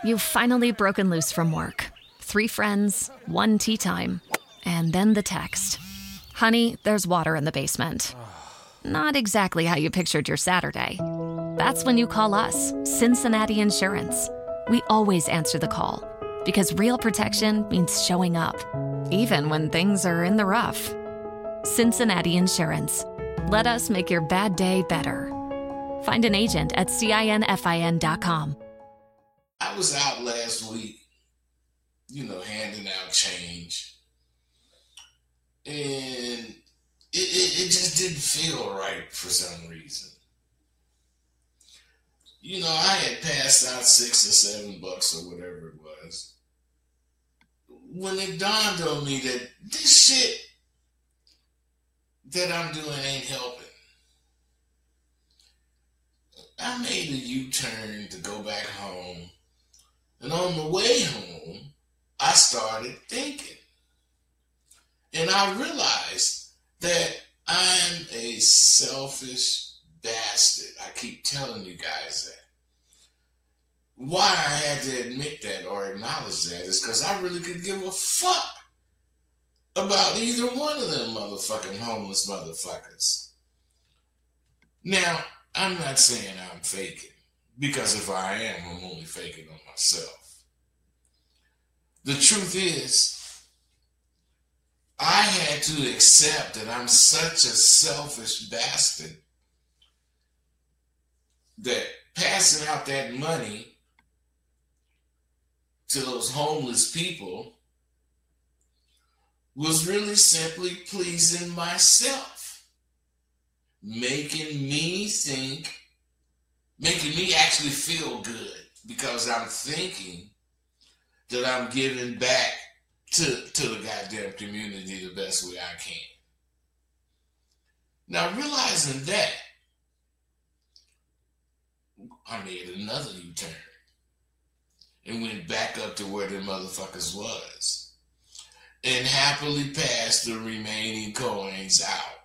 You've finally broken loose from work. 3 friends, 1 tea time, and then the text. Honey, there's water in the basement. Not exactly how you pictured your Saturday. That's when you call us, Cincinnati Insurance. We always answer the call because real protection means showing up, even when things are in the rough. Cincinnati Insurance. Let us make your bad day better. Find an agent at CINFIN.com. I was out last week, handing out change. And it just didn't feel right for some reason. I had passed out $6 or $7 or whatever it was. When it dawned on me that this shit that I'm doing ain't helping, I made a U-turn to go back home. And on the way home, I started thinking. And I realized that I'm a selfish bastard. I keep telling you guys that. Why I had to admit that or acknowledge that is because I really could give a fuck about either one of them motherfucking homeless motherfuckers. Now, I'm not saying I'm faking, because if I am, I'm only faking on myself. The truth is, I had to accept that I'm such a selfish bastard that passing out that money to those homeless people was really simply pleasing myself, making me actually feel good because I'm thinking that I'm giving back to the goddamn community the best way I can. Now, realizing that, I made another U-turn and went back up to where the motherfuckers was and happily passed the remaining coins out.